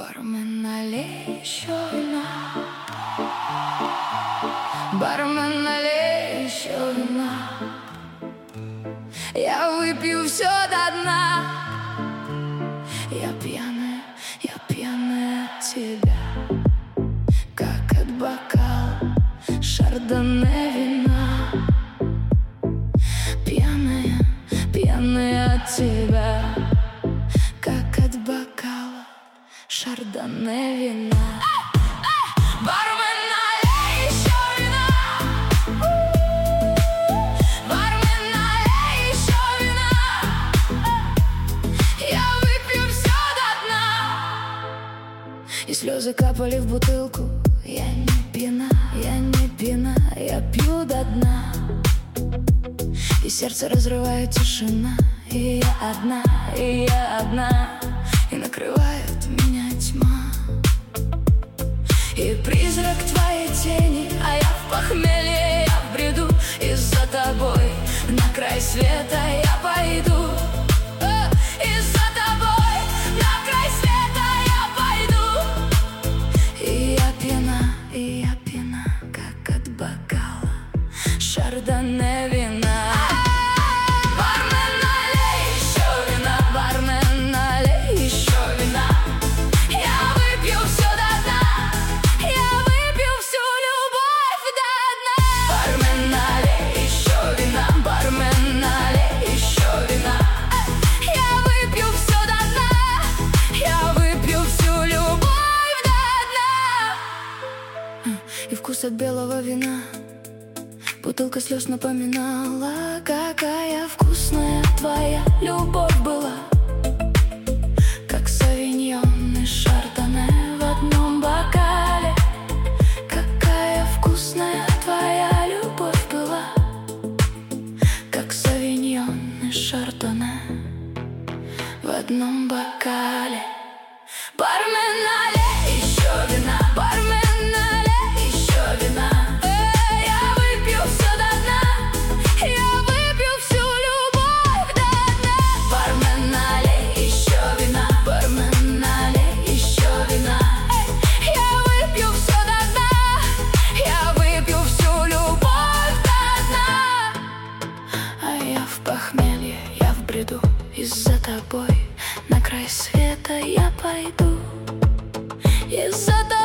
Бармен, налей еще вина. Бармен, налей еще вина. Я выпью все до дна. Я пьяная от тебя, как от бокала шардоне вина. Пьяная от тебя, как от бокала шардоне вина. Бармен, налей еще вина. Бармен, налей еще вина. Я выпью все до дна. И слезы капали в бутылку. Я не пьяна, я пью до дна. И сердце разрывает тишина. И я одна, и накрывает меня тьма. И призрак твоей тени, а я в похмелье, я в бреду. И за тобой на край света я пойду. И за тобой на край света я пойду. И я пьяна, как от бокала шардоне вина. И вкус от белого вина. Бутылка слез напоминала, какая вкусная твоя любовь была. Как савиньон и шардоне в одном бокале. Какая вкусная твоя любовь была. Как савиньон и шардоне в одном бокале. Бармен, налей еще вина. Бармен, налей еще вина. Я выпью все до дна. Я выпью всю любовь до дна. Бармен, налей еще вина. Бармен, налей еще вина. Я выпью все до дна. Я выпью всю любовь до дна. А я в похмелье, я в бреду. И за тобой на край света я пойду. И за тобой